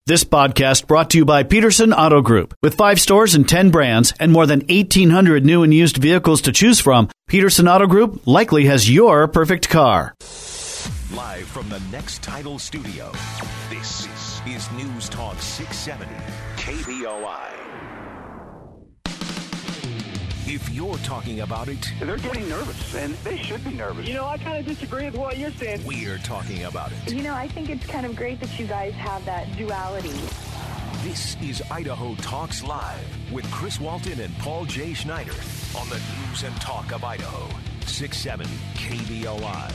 This podcast brought to you by Peterson Auto Group. With 5 stores and 10 brands and more than 1,800 new and used vehicles to choose from, Peterson Auto Group likely has your perfect car. Live from the Next Title Studio, this is News Talk 670 KBOI. If you're talking about it, they're getting nervous, and they should be nervous. You know, I kind of disagree with what you're saying. We're talking about it. You know, I think it's kind of great that you guys have that duality. This is Idaho Talks Live with Chris Walton and Paul J. Schneider on the News and Talk of Idaho, 670 KBOI.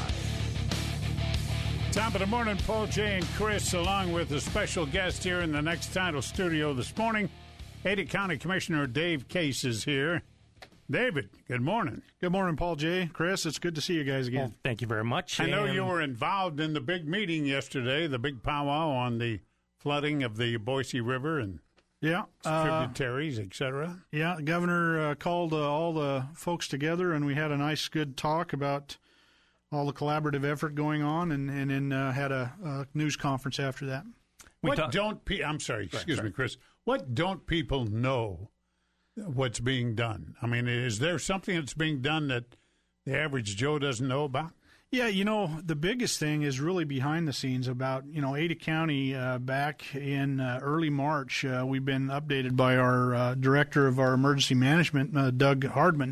Top of the morning, Paul J. and Chris, along with a special guest here in the Next Title Studio this morning. Ada County Commissioner Dave Case is here. David, good morning. Good morning, Paul J. Chris, it's good to see you guys again. Well, thank you very much. I know you were involved in the big meeting yesterday, the big powwow on the flooding of the Boise River and tributaries, etc. Yeah, the governor called all the folks together, and we had a nice, good talk about all the collaborative effort going on, and then had a news conference after that. Excuse me, Chris. What don't people know what's being done? I mean, is there something that's being done that the average Joe doesn't know about? Yeah, you know, the biggest thing is really behind the scenes about, Ada County back in early March. We've been updated by our director of our emergency management, Doug Hardman,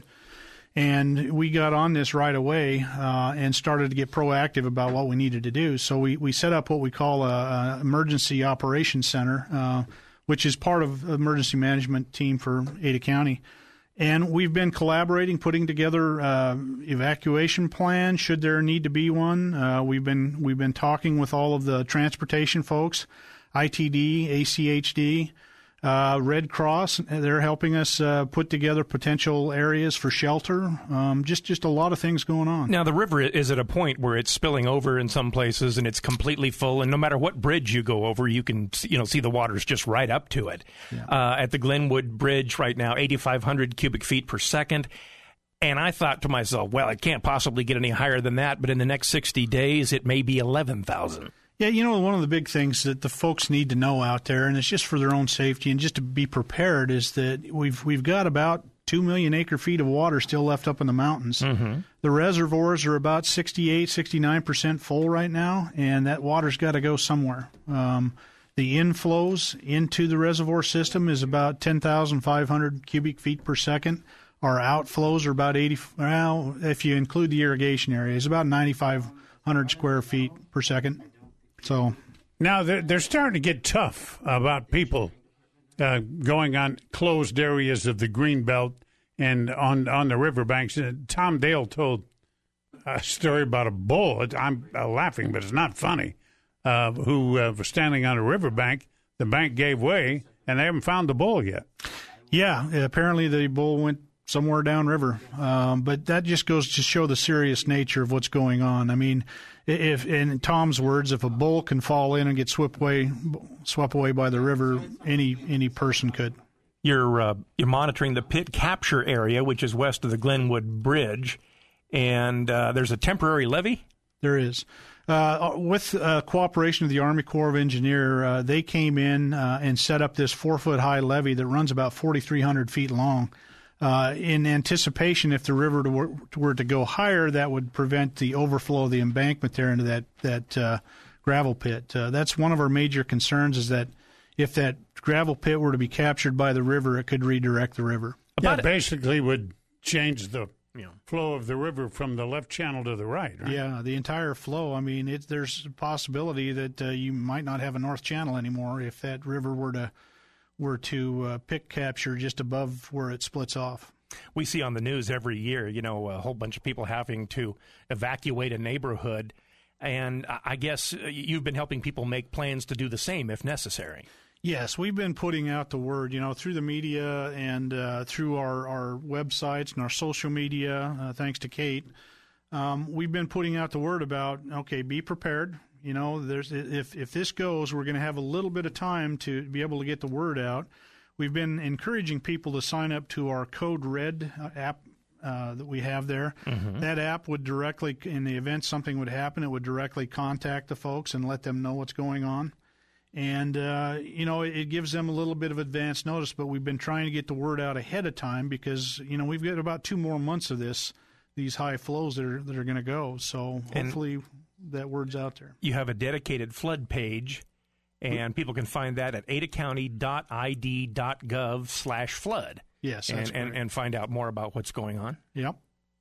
and we got on this right away and started to get proactive about what we needed to do. So we set up what we call an emergency operations center, which is part of the emergency management team for Ada County. And we've been collaborating, putting together evacuation plans should there need to be one. We've been talking with all of the transportation folks, ITD, ACHD, Red Cross. They're helping us put together potential areas for shelter. Just a lot of things going on. Now, the river is at a point where it's spilling over in some places, and it's completely full. And no matter what bridge you go over, you can see the water's just right up to it. Yeah. At the Glenwood Bridge right now, 8,500 cubic feet per second. And I thought to myself, well, it can't possibly get any higher than that. But in the next 60 days, it may be 11,000. Yeah, one of the big things that the folks need to know out there, and it's just for their own safety and just to be prepared, is that we've got about 2 million acre-feet of water still left up in the mountains. Mm-hmm. The reservoirs are about 69% full right now, and that water's got to go somewhere. The inflows into the reservoir system is about 10,500 cubic feet per second. Our outflows are about if you include the irrigation area, it's about 9,500 square feet per second. So now they're starting to get tough about people going on closed areas of the Greenbelt and on the riverbanks. Tom Dale told a story about a bull. I'm laughing, but it's not funny. Who was standing on a riverbank. The bank gave way, and they haven't found the bull yet. Yeah, apparently the bull went somewhere downriver. But that just goes to show the serious nature of what's going on. I mean, if in Tom's words, if a bull can fall in and get swept away by the river, any person could. You're monitoring the pit capture area, which is west of the Glenwood Bridge, and there's a temporary levee? There is. With cooperation of the Army Corps of Engineers, they came in and set up this 4-foot-high levee that runs about 4,300 feet long. In anticipation, if the river were to go higher, that would prevent the overflow of the embankment there into that gravel pit. That's one of our major concerns, is that if that gravel pit were to be captured by the river, it could redirect the river. That basically would change the flow of the river from the left channel to the right. Yeah, the entire flow. I mean, there's a possibility that you might not have a north channel anymore if that river were to pick capture just above where it splits off. We see on the news every year, a whole bunch of people having to evacuate a neighborhood, and I guess you've been helping people make plans to do the same if necessary. Yes, we've been putting out the word, through the media and through our websites and our social media, thanks to Kate. We've been putting out the word about, okay, be prepared. If this goes, we're going to have a little bit of time to be able to get the word out. We've been encouraging people to sign up to our Code Red app that we have there. Mm-hmm. That app would directly, in the event something would happen, it would directly contact the folks and let them know what's going on. And, it gives them a little bit of advance notice, but we've been trying to get the word out ahead of time because, we've got about 2 more months of these high flows that are going to go. So hopefully that word's out there. You have a dedicated flood page, and people can find that at adacounty.id.gov/flood. Yes, that's and find out more about what's going on. Yep.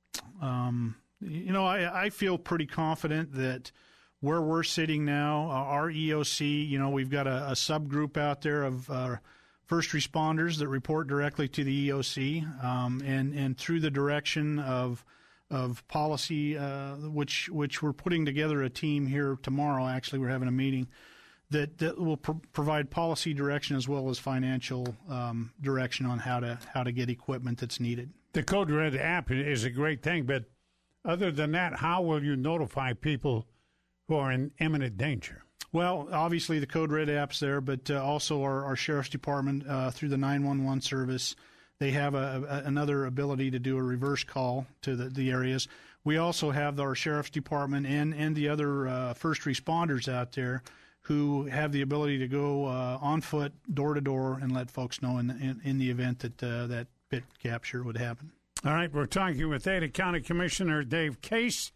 I feel pretty confident that where we're sitting now, our EOC, we've got a subgroup out there of first responders that report directly to the EOC, and through the direction of policy, which we're putting together a team here tomorrow. Actually, we're having a meeting that will provide policy direction as well as financial direction on how to get equipment that's needed. The Code Red app is a great thing, but other than that, how will you notify people who are in imminent danger? Well, obviously the Code Red app's there, but also our Sheriff's Department through the 911 service. They have another ability to do a reverse call to the areas. We also have our Sheriff's Department and the other first responders out there who have the ability to go on foot, door to door, and let folks know in the event that that pit capture would happen. All right, we're talking with Ada County Commissioner Dave Case.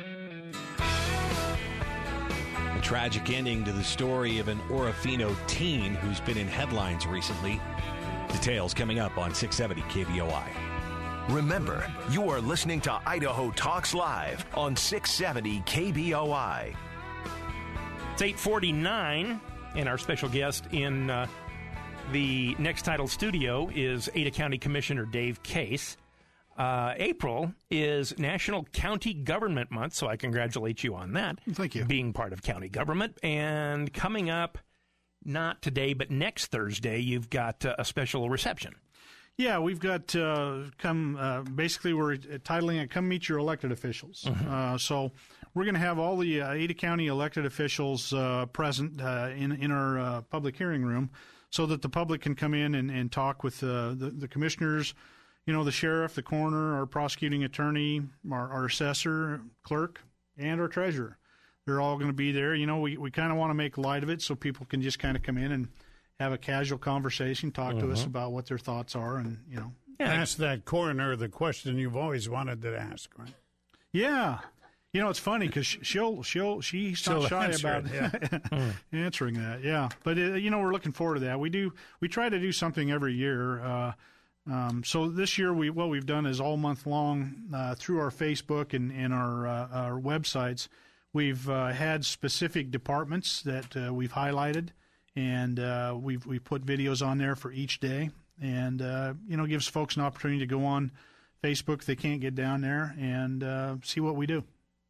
A tragic ending to the story of an Orofino teen who's been in headlines recently. Details coming up on 670 KBOI. Remember, you are listening to Idaho Talks Live on 670 KBOI. It's 8:49, and our special guest in the Next Title studio is Ada County Commissioner Dave Case. April is National County Government Month, so I congratulate you on that. Thank you. Being part of county government. And coming up, not today, but next Thursday, you've got a special reception. Yeah, we've got basically we're titling it Come Meet Your Elected Officials. Mm-hmm. So we're going to have all the Ada County elected officials present in our public hearing room so that the public can come in and talk with the commissioners, the sheriff, the coroner, our prosecuting attorney, our assessor, clerk, and our treasurer. They're all going to be there. We kind of want to make light of it so people can just kind of come in and have a casual conversation, talk to us about what their thoughts are, and ask that coroner the question you've always wanted to ask, right? Yeah, it's funny because she's not shy about answering that. Yeah, but we're looking forward to that. We try to do something every year. So this year what we've done is all month long through our Facebook and our websites, we've had specific departments that we've highlighted. And we put videos on there for each day, and gives folks an opportunity to go on Facebook if they can't get down there and see what we do.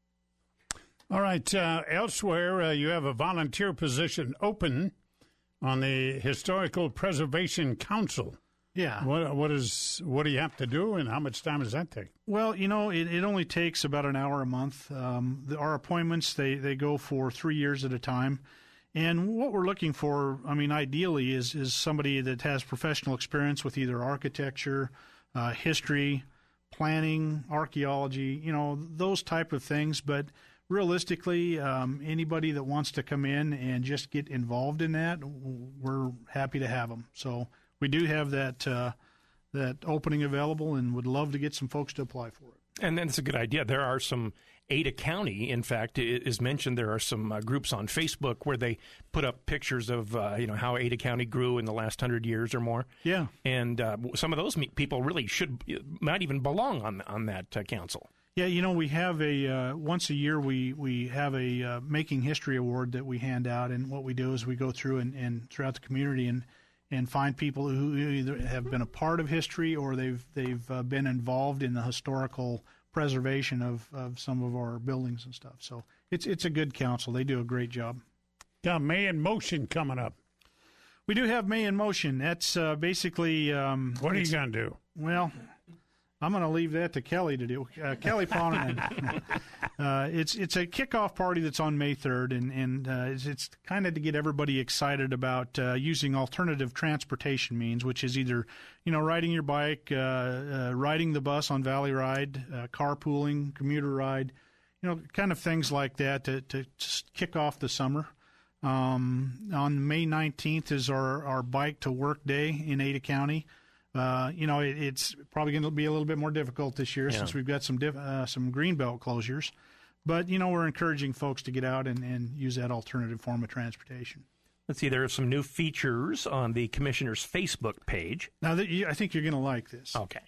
All right. Elsewhere, you have a volunteer position open on the Historical Preservation Council. Yeah. What do you have to do, and how much time does that take? Well, it only takes about an hour a month. Our appointments they go for 3 years at a time. And what we're looking for, ideally, is somebody that has professional experience with either architecture, history, planning, archaeology, those type of things. But realistically, anybody that wants to come in and just get involved in that, we're happy to have them. So we do have that opening available and would love to get some folks to apply for it. And then it's a good idea. There are some Ada County, in fact, is mentioned. There are some groups on Facebook where they put up pictures of how Ada County grew in the last 100 years or more. Yeah, and some of those people really might even belong on that council. Yeah, we have a once a year we have a Making History Award that we hand out, and what we do is we go through and throughout the community and find people who either have been a part of history or they've been involved in the historical preservation of some of our buildings and stuff. So it's a good council. They do a great job. Got May in Motion coming up. We do have May in Motion. That's basically what are you going to do? Well, I'm going to leave that to Kelly to do. Kelly Ponerman. It's a kickoff party that's on May 3rd, and it's kind of to get everybody excited about using alternative transportation means, which is either riding your bike, riding the bus on Valley Ride, carpooling, commuter ride, kind of things like that to kick off the summer. On May 19th is our Bike to Work Day in Ada County. It's probably going to be a little bit more difficult this year since we've got some greenbelt closures. But, we're encouraging folks to get out and use that alternative form of transportation. Let's see, there are some new features on the Commissioner's Facebook page. Now, I think you're going to like this. Okay.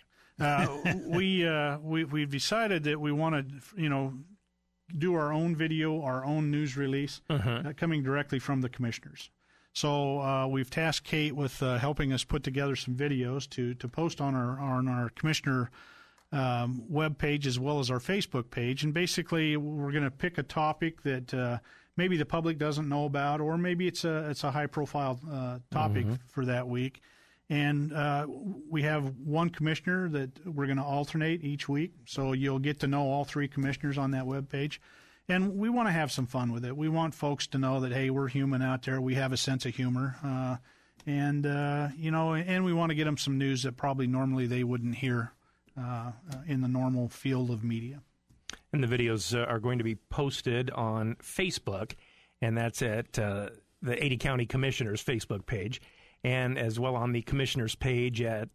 We've decided that we want to, do our own video, our own news release, coming directly from the commissioners. So we've tasked Kate with helping us put together some videos to post on our commissioner web page as well as our Facebook page. And basically, we're going to pick a topic that maybe the public doesn't know about, or maybe it's a high profile topic for that week. And we have one commissioner that we're going to alternate each week, so you'll get to know all three commissioners on that web page. And we want to have some fun with it. We want folks to know that, hey, we're human out there. We have a sense of humor. And we want to get them some news that probably normally they wouldn't hear in the normal field of media. And the videos are going to be posted on Facebook, and that's at the Ada County Commissioner's Facebook page, and as well on the Commissioner's page at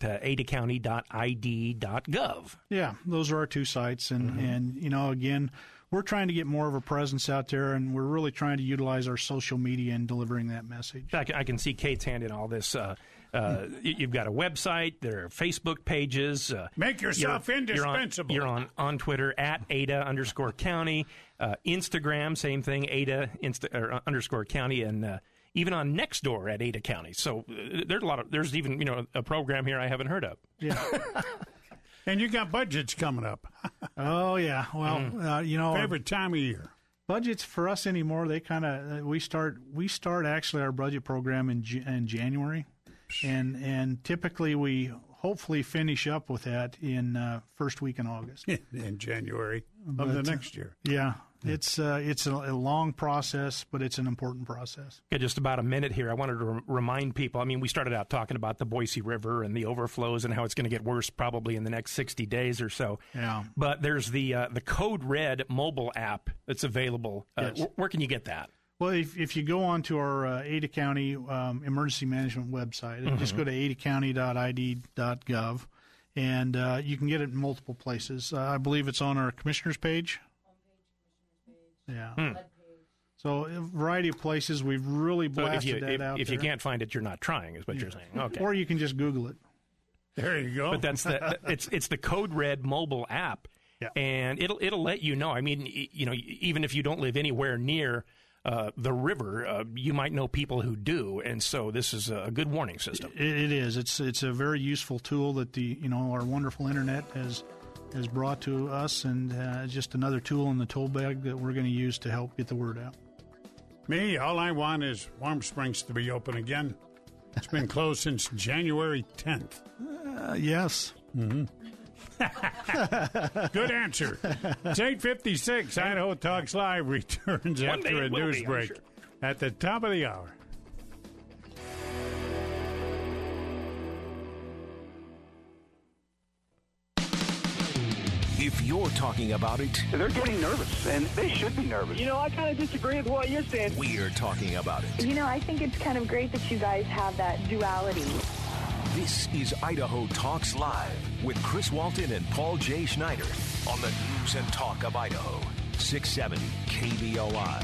adacounty.id.gov. Yeah, those are our two sites. And again, we're trying to get more of a presence out there, and we're really trying to utilize our social media in delivering that message. I can see Kate's hand in all this. You've got a website. There are Facebook pages. Make yourself indispensable. You're on Twitter at Ada_County. Instagram, same thing, Ada _ County, and even on Nextdoor at Ada County. So there's even a program here I haven't heard of. Yeah. And you got budgets coming up. Oh yeah. Well, favorite time of year. Budgets for us anymore. They kind of we start actually our budget program in January, and typically we hopefully finish up with that in first week in August. In January of the next year. Yeah. It's a long process, but it's an important process. Got just about a minute here. I wanted to remind people, we started out talking about the Boise River and the overflows and how it's going to get worse probably in the next 60 days or so. Yeah. But there's the Code Red mobile app that's available. Yes. Where can you get that? Well, if you go onto our Ada County emergency management website, and just go to adacounty.id.gov, and you can get it in multiple places. I believe it's on our commissioner's page. Yeah. So a variety of places. We've really blasted that out If there. you can't find it, you're not trying, is what you're saying. Okay. Or you can just Google it. There you go. But that's it's the Code Red mobile app, and it'll let you know. Even if you don't live anywhere near the river, you might know people who do, and so this is a good warning system. It is. It's a very useful tool that our wonderful internet has brought to us, and just another tool in the tool bag that we're going to use to help get the word out. Me, all I want is Warm Springs to be open again. It's been closed since January 10th. Yes. Mm-hmm. Good answer. It's 8:56. Idaho Talks Live returns after a news break at the top of the hour. If you're talking about it, They're getting nervous, and they should be nervous. I kind of disagree with what you're saying. we're talking about it. I think it's kind of great that you guys have that duality. This is Idaho Talks Live with Chris Walton and Paul J. Schneider on the News and Talk of Idaho. 670 KBOI.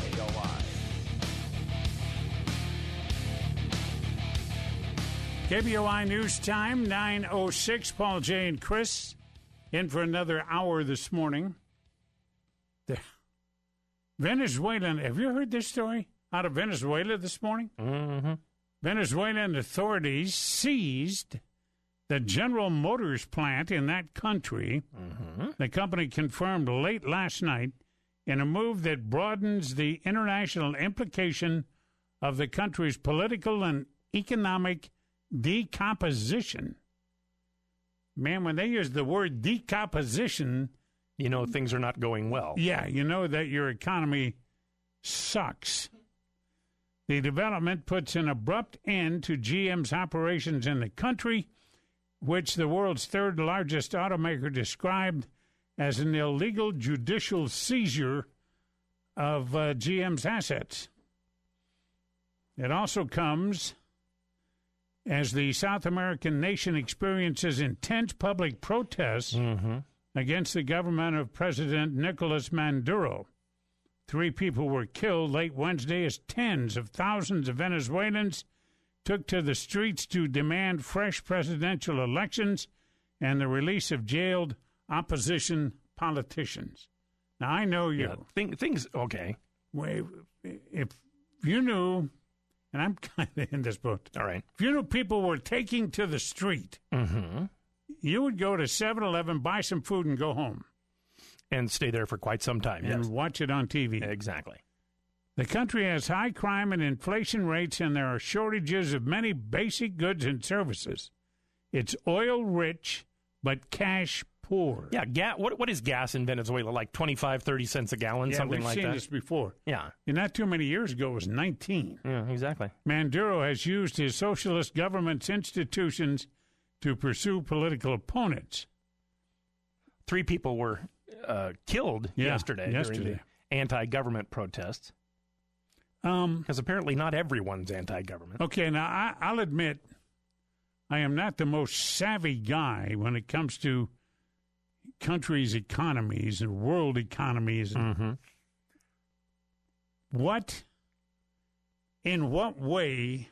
KBOI News Time, 9:06. Paul J. and Chris in for another hour this morning. The Venezuelan, have you heard this story out of Venezuela this morning? Mm-hmm. Venezuelan authorities seized the General Motors plant in that country. Mm-hmm. The company confirmed late last night in a move that broadens the international implication of the country's political and economic decomposition. Man, when they use the word decomposition, things are not going well. yeah, you know that your economy sucks. The development puts an abrupt end to GM's operations in the country, which the world's third largest automaker described as an illegal judicial seizure of GM's assets. It also comes as the South American nation experiences intense public protests against the government of President Nicolas Maduro. 3 people were killed late Wednesday as tens of thousands of Venezuelans took to the streets to demand fresh presidential elections and the release of jailed opposition politicians. Now, I know you. Yeah, things, okay. If you knew, and I'm kind of in this boat. All right. If you knew people were taking to the street, you would go to 7-Eleven, buy some food, and go home. And stay there for quite some time, and watch it on TV. Exactly. The country has high crime and inflation rates, and there are shortages of many basic goods and services. It's oil-rich, but cash-poor. Yeah, what is gas in Venezuela, like 25, 30 cents a gallon, something like that? We've seen this before. Yeah. And not too many years ago, it was 19. Yeah, exactly. Maduro has used his socialist government's institutions to pursue political opponents. 3 people were killed yesterday during the anti-government protests. Because apparently not everyone's anti-government. Okay, now I'll admit I am not the most savvy guy when it comes to countries' economies and world economies. In what way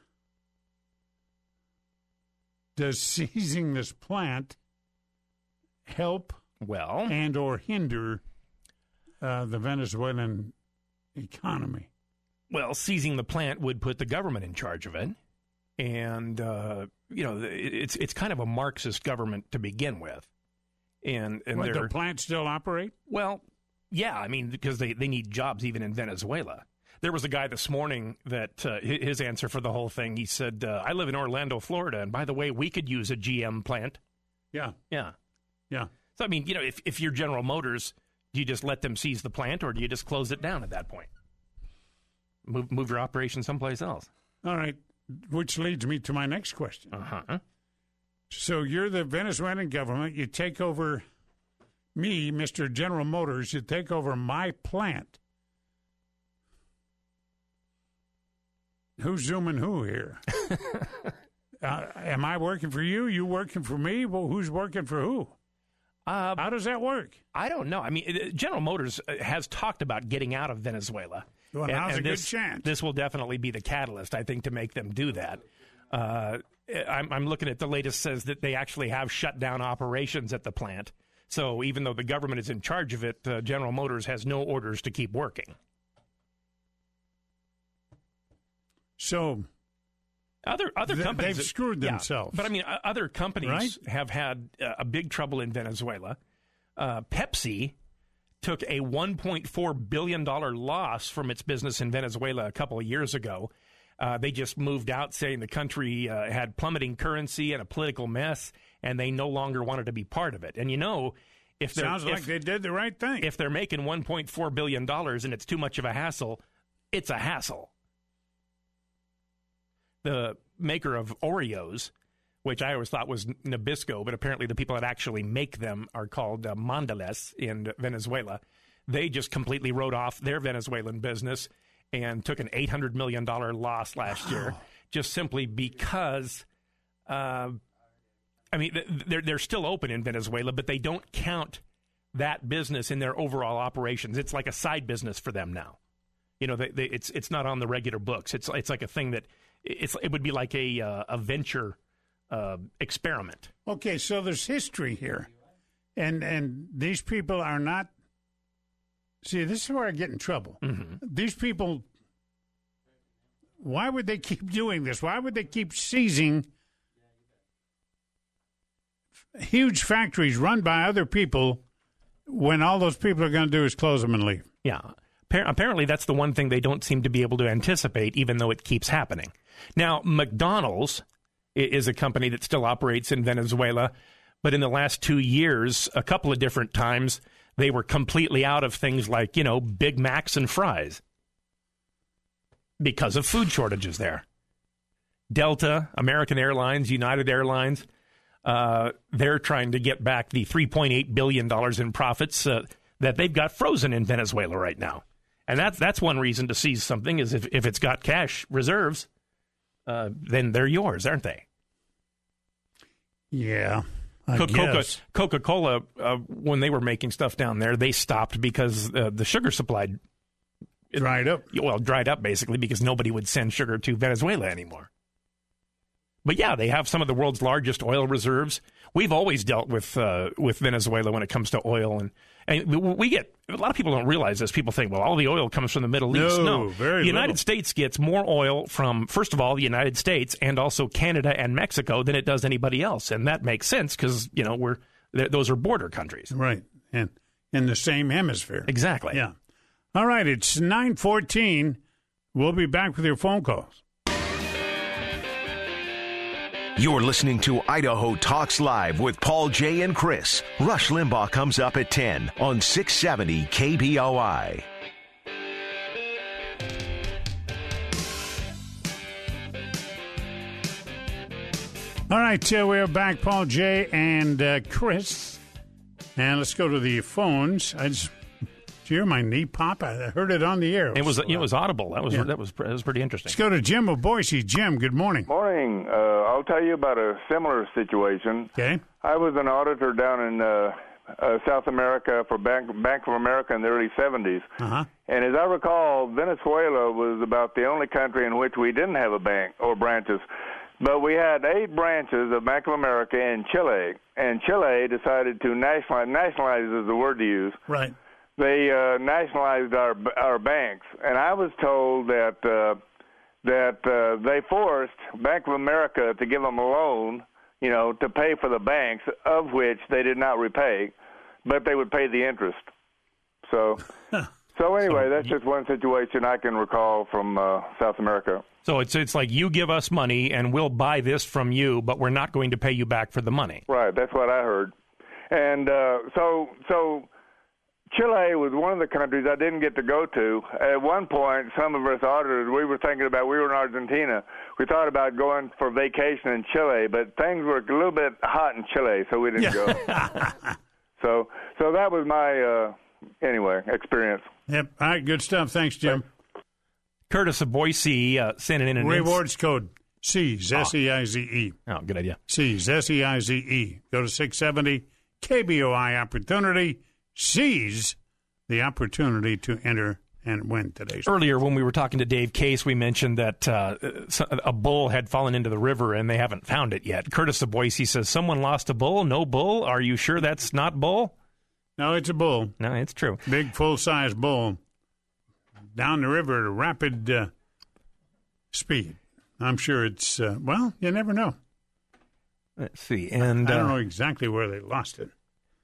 does seizing this plant help and or hinder the Venezuelan economy? Well, seizing the plant would put the government in charge of it. And, it's kind of a Marxist government to begin with. And the plant still operate? Well, yeah, I mean, because they need jobs even in Venezuela. There was a guy this morning that his answer for the whole thing, he said, I live in Orlando, Florida, and by the way, we could use a GM plant. Yeah. Yeah. Yeah. So, I mean, if you're General Motors, do you just let them seize the plant, or do you just close it down at that point? Move your operation someplace else. All right, which leads me to my next question. So you're the Venezuelan government. You take over me, Mr. General Motors. You take over my plant. Who's zooming who here? Am I working for you? You working for me? Well, who's working for who? How does that work? I don't know. I mean, General Motors has talked about getting out of Venezuela. Well, now's a good chance. This will definitely be the catalyst, I think, to make them do that. I'm looking at the latest says that they actually have shut down operations at the plant. So even though the government is in charge of it, General Motors has no orders to keep working. So other companies they've screwed themselves. But I mean, other companies have had a big trouble in Venezuela. Pepsi took a $1.4 billion loss from its business in Venezuela a couple of years ago. They just moved out saying the country had plummeting currency and a political mess, and they no longer wanted to be part of it. And if sounds like they did the right thing. If they're making $1.4 billion and it's too much of a hassle, it's a hassle. The maker of Oreos, which I always thought was Nabisco, but apparently the people that actually make them are called Mondelez in Venezuela. They just completely wrote off their Venezuelan business and took an $800 million loss last year, just simply because, they're still open in Venezuela, but they don't count that business in their overall operations. It's like a side business for them now. It's not on the regular books. It's like a thing that it would be like a venture experiment. Okay, so there's history here, and these people are not. See, this is where I get in trouble. These people, why would they keep doing this? Why would they keep seizing huge factories run by other people when all those people are going to do is close them and leave? Yeah. Apparently, that's the one thing they don't seem to be able to anticipate, even though it keeps happening. Now, McDonald's is a company that still operates in Venezuela, but in the last 2 years, a couple of different times, they were completely out of things like, Big Macs and fries because of food shortages there. Delta, American Airlines, United Airlines, they're trying to get back the $3.8 billion in profits that they've got frozen in Venezuela right now. And that's one reason to seize something is if it's got cash reserves, then they're yours, aren't they? Yeah. Coca-Cola, when they were making stuff down there, they stopped because the sugar supply dried up. Well, dried up basically because nobody would send sugar to Venezuela anymore. But yeah, they have some of the world's largest oil reserves. We've always dealt with Venezuela when it comes to oil, and we get a lot of people don't realize this. People think, well, all the oil comes from the Middle East. No, very the United little. States gets more oil from, first of all, the United States and also Canada and Mexico than it does anybody else, and that makes sense because those are border countries, right? And in the same hemisphere, exactly. Yeah. All right, it's 9:14. We'll be back with your phone calls. You're listening to Idaho Talks Live with Paul Jay and Chris. Rush Limbaugh comes up at 10 on 670 KBOI. All right, we're back, Paul Jay and Chris. And let's go to the phones. Did you hear my knee pop? I heard it on the air. It was audible. That was pretty interesting. Let's go to Jim of Boise. Jim, good morning. Morning. I'll tell you about a similar situation. Okay. I was an auditor down in South America for Bank of America in the early 70s. Uh-huh. And as I recall, Venezuela was about the only country in which we didn't have a bank or branches. But we had 8 branches of Bank of America in Chile. And Chile decided to nationalize is the word to use. Right. They nationalized our banks, and I was told that they forced Bank of America to give them a loan, to pay for the banks, of which they did not repay, but they would pay the interest. So anyway, that's just one situation I can recall from South America. So it's like you give us money and we'll buy this from you, but we're not going to pay you back for the money. Right, that's what I heard, and so. Chile was one of the countries I didn't get to go to. At one point, some of us auditors, we were in Argentina. We thought about going for vacation in Chile, but things were a little bit hot in Chile, so we didn't go. So that was my, experience. Yep. All right, good stuff. Thanks, Jim. Curtis of Boise sent in an rewards code SEIZE, S-E-I-Z-E. Oh, good idea. SEIZE, S-E-I-Z-E. Go to 670 KBOI Opportunity. Seize the opportunity to enter and win today's. Earlier, when we were talking to Dave Case, we mentioned that a bull had fallen into the river and they haven't found it yet. Curtis of Boise says, someone lost a bull? No bull? Are you sure that's not bull? No, it's a bull. No, it's true. Big, full-size bull down the river at a rapid speed. I'm sure it's, you never know. Let's see. And I don't know exactly where they lost it.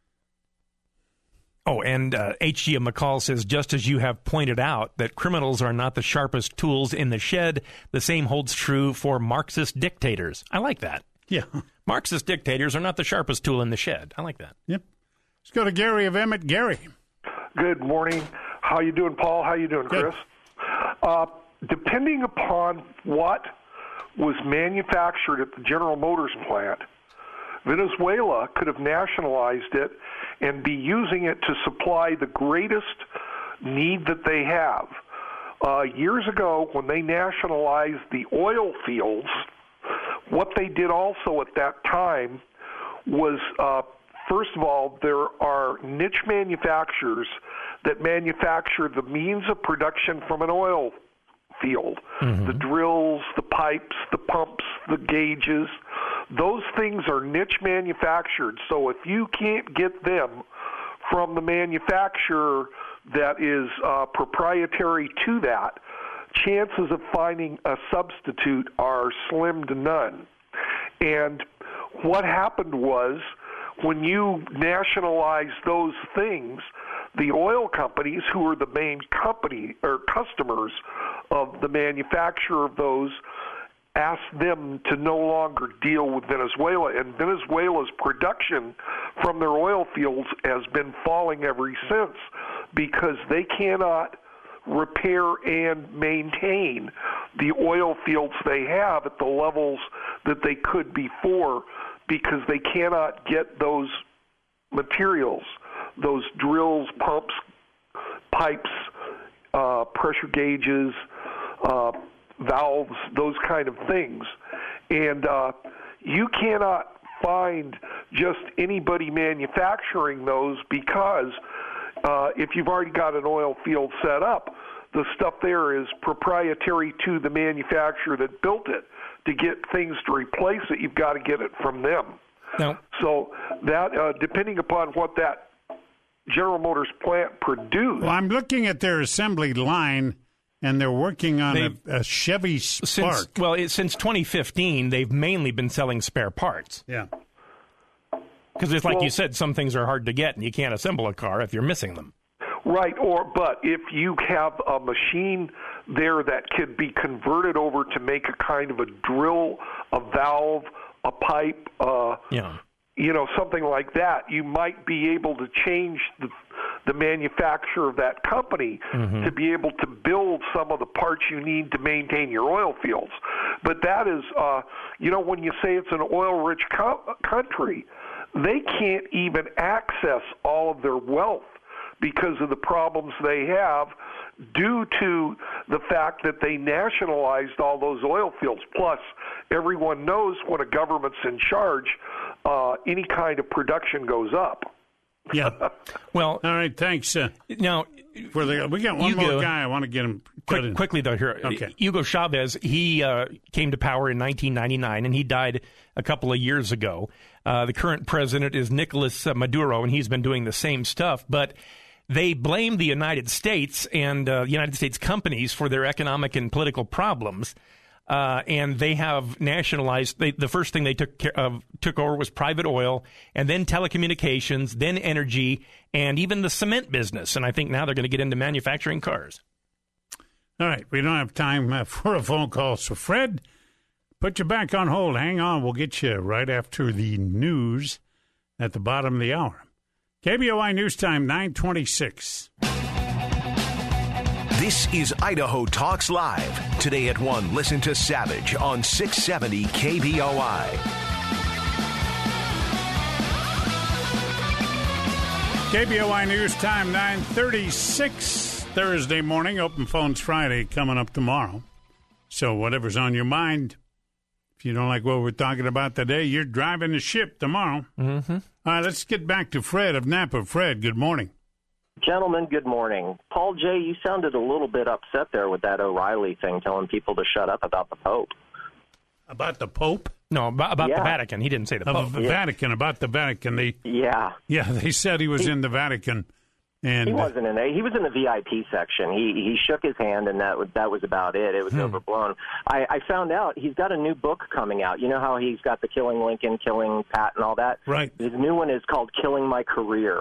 Oh, and H.G. McCall says, just as you have pointed out that criminals are not the sharpest tools in the shed, the same holds true for Marxist dictators. I like that. Yeah. Marxist dictators are not the sharpest tool in the shed. I like that. Yep. Let's go to Gary of Emmett. Gary. Good morning. How you doing, Paul? How you doing, Chris? Depending upon what was manufactured at the General Motors plant, Venezuela could have nationalized it and be using it to supply the greatest need that they have. Years ago, when they nationalized the oil fields, what they did also at that time was, first of all, there are niche manufacturers that manufacture the means of production from an oil field. Mm-hmm. The drills, the pipes, the pumps, the gauges. Those things are niche manufactured, so if you can't get them from the manufacturer that is proprietary to that, chances of finding a substitute are slim to none. And what happened was, when you nationalize those things, the oil companies, who are the main company or customers of the manufacturer of those, asked them to no longer deal with Venezuela. And Venezuela's production from their oil fields has been falling ever since because they cannot repair and maintain the oil fields they have at the levels that they could before, because they cannot get those materials, those drills, pumps, pipes, pressure gauges, valves, those kind of things. And you cannot find just anybody manufacturing those because if you've already got an oil field set up, the stuff there is proprietary to the manufacturer that built it. To get things to replace it, you've got to get it from them. No. So that, depending upon what that General Motors plant produced. Well, I'm looking at their assembly line, and they're working on a Chevy Spark. Since 2015, they've mainly been selling spare parts. Yeah. Because it's like you said, some things are hard to get, and you can't assemble a car if you're missing them. Right, but if you have a machine there that could be converted over to make a kind of a drill, a valve, a pipe, something like that, you might be able to change the manufacturer of that company to be able to build some of the parts you need to maintain your oil fields. But that is, when you say it's an oil-rich country, they can't even access all of their wealth because of the problems they have due to the fact that they nationalized all those oil fields. Plus, everyone knows when a government's in charge, any kind of production goes up. Yeah. Well, all right. Thanks. Now, we got one more guy. I want to get him quickly though. Here, okay. Hugo Chavez. He came to power in 1999, and he died a couple of years ago. The current president is Nicolas Maduro, and he's been doing the same stuff, but they blame the United States and United States companies for their economic and political problems. And they have nationalized. The first thing they took over was private oil, and then telecommunications, then energy, and even the cement business. And I think now they're going to get into manufacturing cars. All right, we don't have time for a phone call. So, Fred, put you back on hold. Hang on. We'll get you right after the news at the bottom of the hour. KBOI News Time, 9:26. This is Idaho Talks Live. Today at 1, listen to Savage on 670 KBOI. KBOI News Time, 9:36, Thursday morning. Open Phones Friday coming up tomorrow. So whatever's on your mind, if you don't like what we're talking about today, you're driving the ship tomorrow. Mm-hmm. All right, let's get back to Fred of Napa. Fred, good morning. Gentlemen, good morning. Paul J., you sounded a little bit upset there with that O'Reilly thing, telling people to shut up about the Pope. About the Pope? No, about the Vatican. He didn't say the Pope. Vatican, about the Vatican. Yeah, they said he was in the Vatican. And he wasn't in he was in the VIP section. He shook his hand, and that was about it. It was overblown. I found out he's got a new book coming out. You know how he's got the Killing Lincoln, Killing Pat, and all that? Right. His new one is called Killing My Career.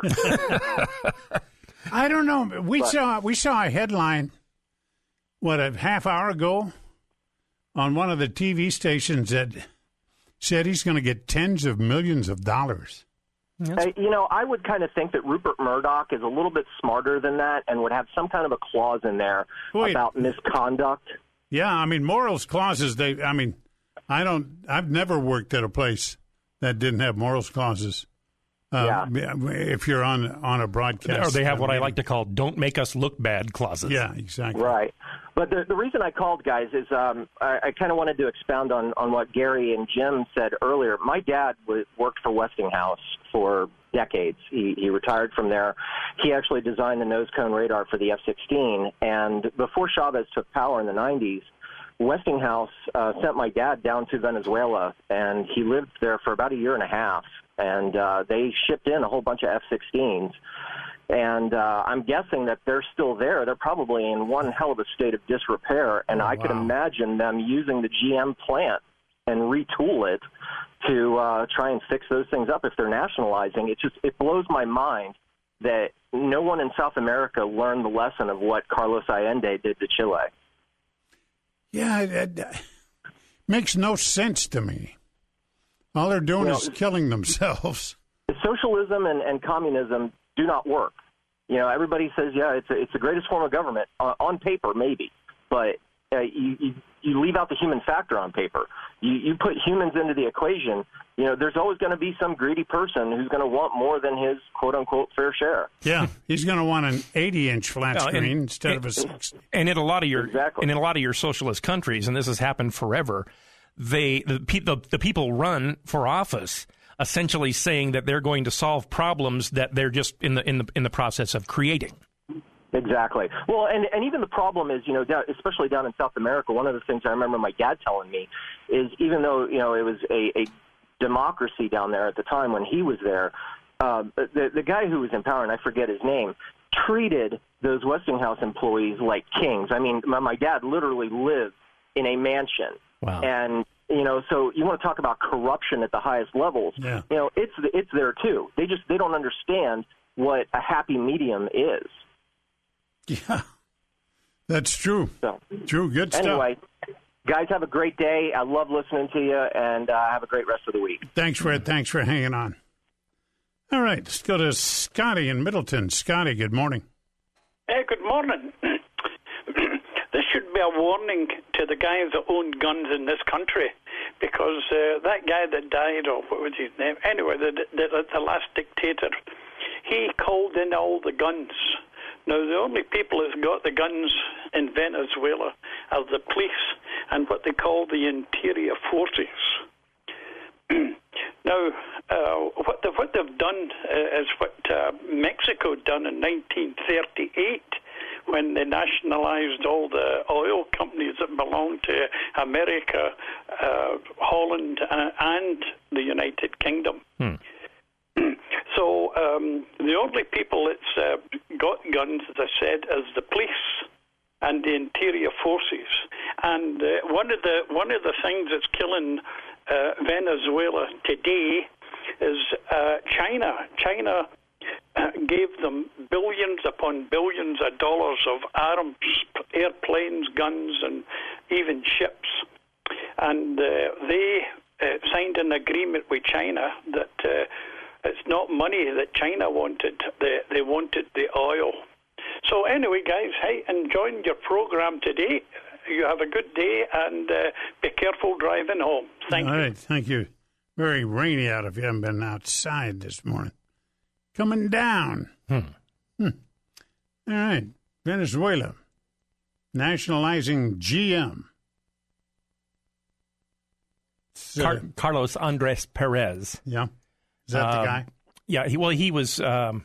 I don't know. We saw a headline, a half hour ago, on one of the TV stations that said he's going to get tens of millions of dollars. I would kind of think that Rupert Murdoch is a little bit smarter than that and would have some kind of a clause in there about misconduct. Yeah, I mean, morals clauses, I've never worked at a place that didn't have morals clauses. If you're on a broadcast. Or they have what I like to call don't make us look bad clauses. Yeah, exactly. Right. But the reason I called, guys, is I kind of wanted to expound on what Gary and Jim said earlier. My dad worked for Westinghouse for decades. He retired from there. He actually designed the nose cone radar for the F-16. And before Chavez took power in the 90s, Westinghouse sent my dad down to Venezuela, and he lived there for about a year and a half. And they shipped in a whole bunch of F-16s. And I'm guessing that they're still there. They're probably in one hell of a state of disrepair. And I could imagine them using the GM plant and retool it to try and fix those things up if they're nationalizing. It blows my mind that no one in South America learned the lesson of what Carlos Allende did to Chile. Yeah, it makes no sense to me. All they're doing is killing themselves. Socialism and communism do not work. Everybody says, it's the greatest form of government on paper, maybe, but you leave out the human factor on paper. You put humans into the equation, there's always going to be some greedy person who's going to want more than his quote-unquote fair share. Yeah, he's going to want an 80-inch flat screen instead of a 60. And in a lot of your socialist countries, and this has happened forever, the people run for office essentially saying that they're going to solve problems that they're just in the process of creating. Exactly. Well, and even the problem is, especially down in South America, one of the things I remember my dad telling me is even though, it was a democracy down there at the time when he was there, the guy who was in power, and I forget his name, treated those Westinghouse employees like kings. I mean, my dad literally lived in a mansion. Wow. And, so you want to talk about corruption at the highest levels. Yeah. It's there too. They don't understand what a happy medium is. Yeah, that's true. So, true, good stuff. Anyway, guys, have a great day. I love listening to you, and have a great rest of the week. Thanks, Fred. Thanks for hanging on. All right, let's go to Scotty in Middleton. Scotty, good morning. Hey, good morning. This should be a warning to the guys that own guns in this country, because that guy that died, or what was his name? Anyway, the last dictator, he called in all the guns. Now, the only people who've got the guns in Venezuela are the police and what they call the interior forces. Now, what they've done is what Mexico done in 1938 when they nationalized all the oil companies that belonged to America, Holland, and the United Kingdom. So the only people that's got guns, as I said, is the police and the interior forces. And one of the things that's killing Venezuela today is China. China gave them billions upon billions of dollars of arms, airplanes, guns, and even ships. And they signed an agreement with China that it's not money that China wanted. They wanted the oil. So anyway, guys, hey, enjoying your program today. You have a good day, and be careful driving home. Thank you. All right, thank you. Very rainy out if you haven't been outside this morning. Coming down. All right, Venezuela. Nationalizing GM. Carlos Andres Perez. Yeah. Is that the guy? Yeah. He was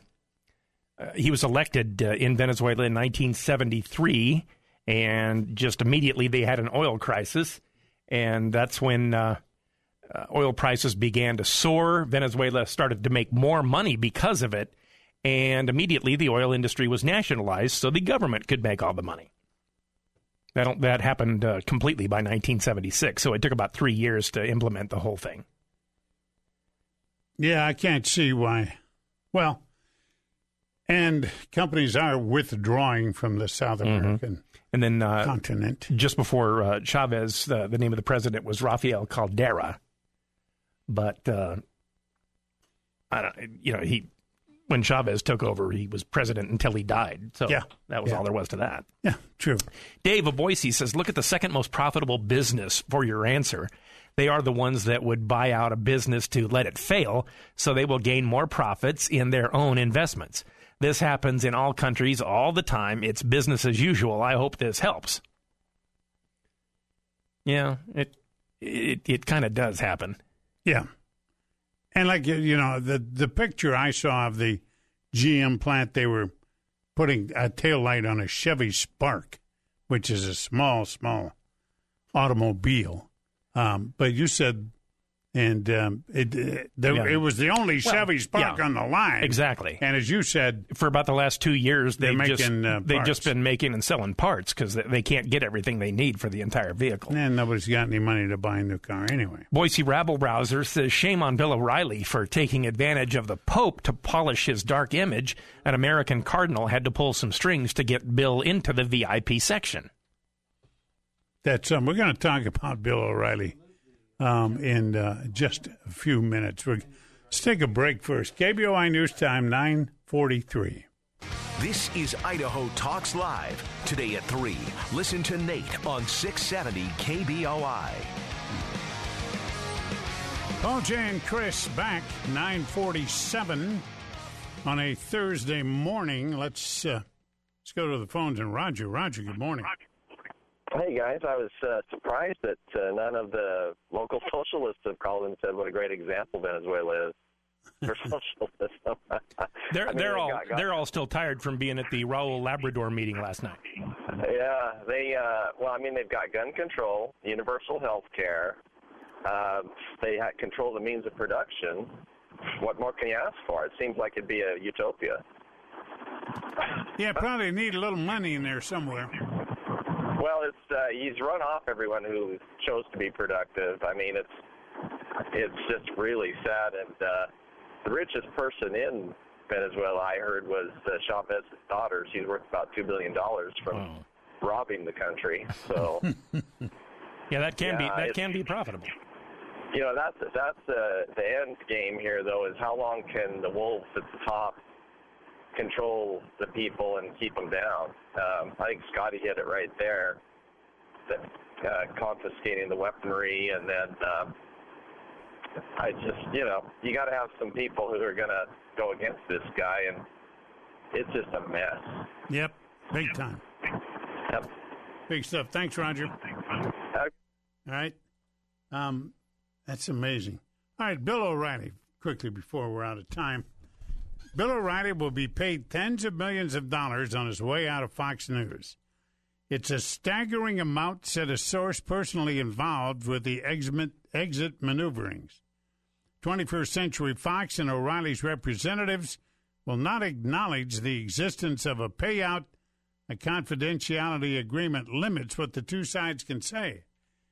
elected in Venezuela in 1973, and just immediately they had an oil crisis, and that's when oil prices began to soar. Venezuela started to make more money because of it, and immediately the oil industry was nationalized so the government could make all the money. That happened completely by 1976, so it took about 3 years to implement the whole thing. Yeah, I can't see why. Well, and companies are withdrawing from the South American and then continent. Just before Chavez, the name of the president was Rafael Caldera. But when Chavez took over, he was president until he died. So that was all there was to that. Yeah, true. Dave of Boise says, look at the second most profitable business for your answer. They are the ones that would buy out a business to let it fail, so they will gain more profits in their own investments. This happens in all countries all the time. It's business as usual. I hope this helps. Yeah, it kind of does happen. Yeah. And like, the picture I saw of the GM plant, they were putting a taillight on a Chevy Spark, which is a small automobile. But you said, and it was the only Chevy Spark on the line. Exactly. And as you said, for about the last 2 years, they've just been making and selling parts because they can't get everything they need for the entire vehicle. And nobody's got any money to buy a new car anyway. Boise Rabble Browser says, shame on Bill O'Reilly for taking advantage of the Pope to polish his dark image. An American cardinal had to pull some strings to get Bill into the VIP section. That's we're going to talk about Bill O'Reilly in just a few minutes. Let's take a break first. KBOI News Time, 9:43. This is Idaho Talks Live. Today at 3, listen to Nate on 670 KBOI. Paul J. and Chris back, 9:47 on a Thursday morning. Let's go to the phones. And Roger, good morning. Hey, guys. I was surprised that none of the local socialists have called and said what a great example Venezuela is for socialism. They're all still tired from being at the Raul Labrador meeting last night. Yeah, they've got gun control, universal health care. They control the means of production. What more can you ask for? It seems like it'd be a utopia. Yeah, probably need a little money in there somewhere. Well, he's run off everyone who chose to be productive. I mean, it's just really sad. And the richest person in Venezuela, I heard, was Chavez's daughter. She's worth about $2 billion from robbing the country. So, yeah, that can be profitable. You know, that's the end game here, though, is how long can the wolves at the top control the people and keep them down? I think Scotty hit it right there, confiscating the weaponry, and then you got to have some people who are going to go against this guy, and it's just a mess. Yep, big time. Yep. Big stuff. Thanks, Roger. All right. That's amazing. All right, Bill O'Reilly, quickly before we're out of time. Bill O'Reilly will be paid tens of millions of dollars on his way out of Fox News. It's a staggering amount, said a source personally involved with the exit maneuverings. 21st Century Fox and O'Reilly's representatives will not acknowledge the existence of a payout. A confidentiality agreement limits what the two sides can say.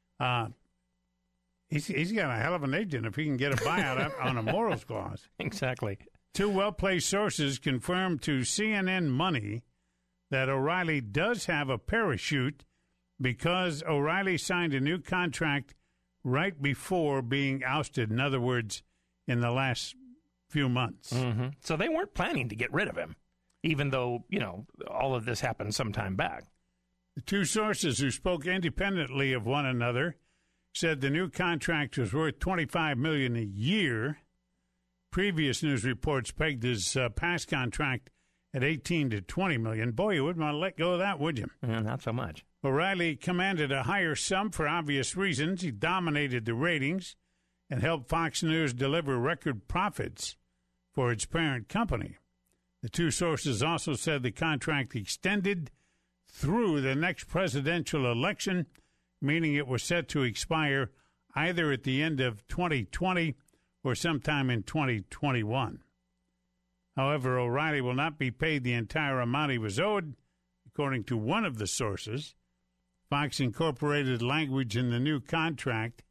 He's got a hell of an agent if he can get a buyout on a morals clause. Exactly. Two well-placed sources confirmed to CNN Money that O'Reilly does have a parachute because O'Reilly signed a new contract right before being ousted. In other words, in the last few months. Mm-hmm. So they weren't planning to get rid of him, even though, all of this happened some time back. The two sources who spoke independently of one another said the new contract was worth $25 million a year. Previous news reports pegged his past contract at $18 to $20 million. Boy, you wouldn't want to let go of that, would you? Not so much. O'Reilly commanded a higher sum for obvious reasons. He dominated the ratings and helped Fox News deliver record profits for its parent company. The two sources also said the contract extended through the next presidential election, meaning it was set to expire either at the end of 2020 or sometime in 2021. However, O'Reilly will not be paid the entire amount he was owed, according to one of the sources. Fox incorporated language in the new contract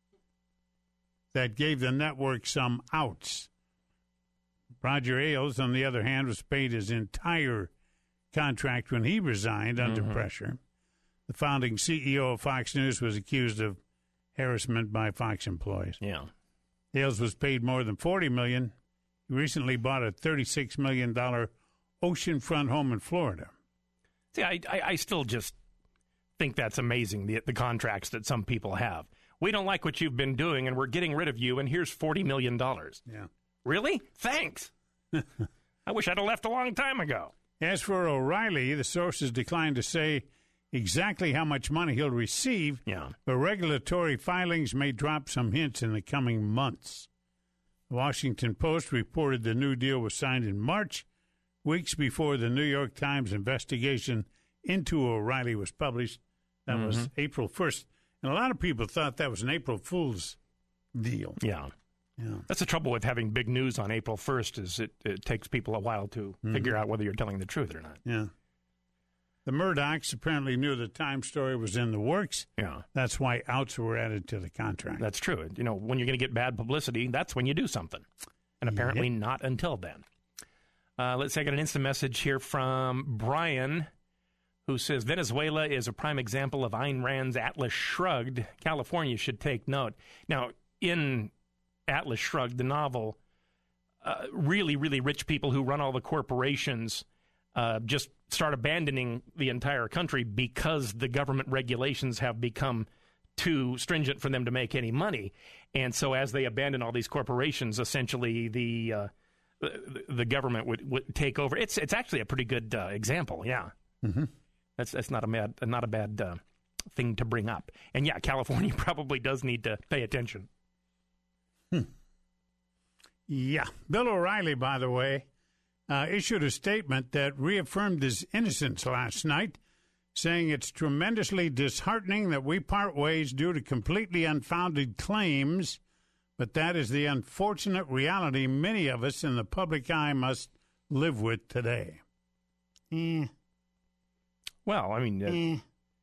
that gave the network some outs. Roger Ailes, on the other hand, was paid his entire contract when he resigned under pressure. The founding CEO of Fox News was accused of harassment by Fox employees. Yeah. Ailes was paid more than $40 million. He recently bought a $36 million oceanfront home in Florida. See, I still just think that's amazing, the contracts that some people have. We don't like what you've been doing, and we're getting rid of you, and here's $40 million. Yeah. Really? Thanks. I wish I'd have left a long time ago. As for O'Reilly, the sources declined to say exactly how much money he'll receive, but regulatory filings may drop some hints in the coming months. The Washington Post reported the new deal was signed in March, weeks before the New York Times investigation into O'Reilly was published. That was April 1st. And a lot of people thought that was an April Fool's deal. Yeah. That's the trouble with having big news on April 1st is it takes people a while to figure out whether you're telling the truth or not. Yeah. The Murdochs apparently knew the Times story was in the works. Yeah. That's why outs were added to the contract. That's true. When you're going to get bad publicity, that's when you do something. And apparently not until then. Let's take an instant message here from Brian, who says, Venezuela is a prime example of Ayn Rand's Atlas Shrugged. California should take note. Now, in Atlas Shrugged, the novel, really, really rich people who run all the corporations just start abandoning the entire country because the government regulations have become too stringent for them to make any money. And so as they abandon all these corporations, essentially the government would take over. It's actually a pretty good example, yeah. Mm-hmm. That's not a bad thing to bring up. And yeah, California probably does need to pay attention. Yeah. Bill O'Reilly, by the way, issued a statement that reaffirmed his innocence last night, saying it's tremendously disheartening that we part ways due to completely unfounded claims, but that is the unfortunate reality many of us in the public eye must live with today. Well, I mean,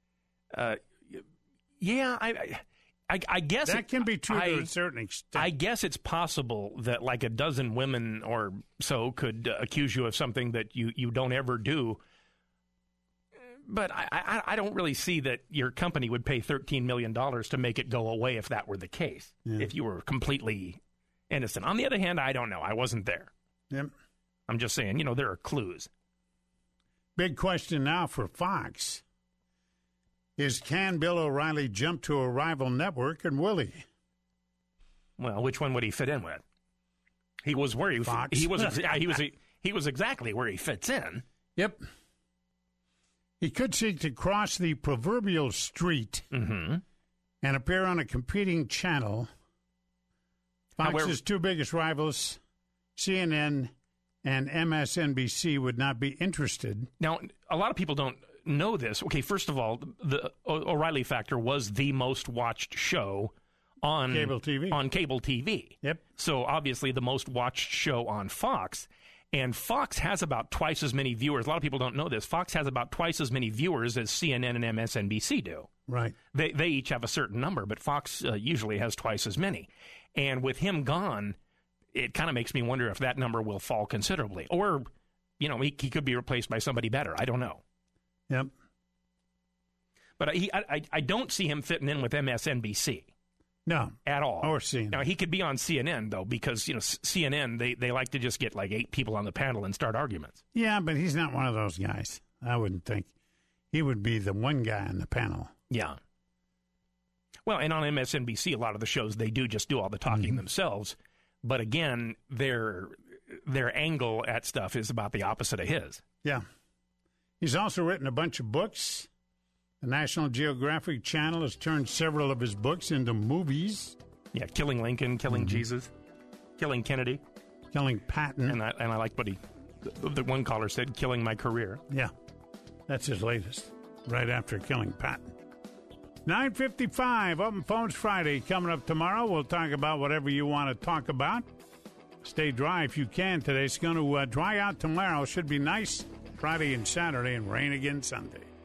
yeah, I guess that can be true to a certain extent. I guess it's possible that like a dozen women or so could accuse you of something that you don't ever do. But I don't really see that your company would pay $13 million to make it go away if that were the case, if you were completely innocent. On the other hand, I don't know. I wasn't there. Yep. I'm just saying, there are clues. Big question now for Fox is, can Bill O'Reilly jump to a rival network, and will he? Well, which one would he fit in with? He was where Fox. he was exactly where he fits in. Yep. He could seek to cross the proverbial street and appear on a competing channel. Fox's two biggest rivals, CNN and MSNBC, would not be interested. Now, a lot of people don't know this. Okay, first of all, the O'Reilly Factor was the most watched show on cable TV. Yep. So obviously the most watched show on Fox. And Fox has about twice as many viewers. A lot of people don't know this. Fox has about twice as many viewers as CNN and MSNBC do. Right. They each have a certain number, but Fox usually has twice as many. And with him gone, it kind of makes me wonder if that number will fall considerably. Or, he could be replaced by somebody better. I don't know. Yep. But I don't see him fitting in with MSNBC. No. At all. Or CNN. Now, he could be on CNN, though, because, CNN, they like to just get like 8 people on the panel and start arguments. Yeah, but he's not one of those guys. I wouldn't think. He would be the one guy on the panel. Yeah. Well, and on MSNBC, a lot of the shows, they do just do all the talking themselves. But again, their angle at stuff is about the opposite of his. Yeah. He's also written a bunch of books. The National Geographic Channel has turned several of his books into movies. Yeah, Killing Lincoln, Killing Jesus, Killing Kennedy. Killing Patton. And I like what the one caller said, Killing My Career. Yeah, that's his latest, right after Killing Patton. 9:55, Open Phones Friday. Coming up tomorrow, we'll talk about whatever you want to talk about. Stay dry if you can today. It's going to dry out tomorrow. Should be nice Friday and Saturday and rain again Sunday.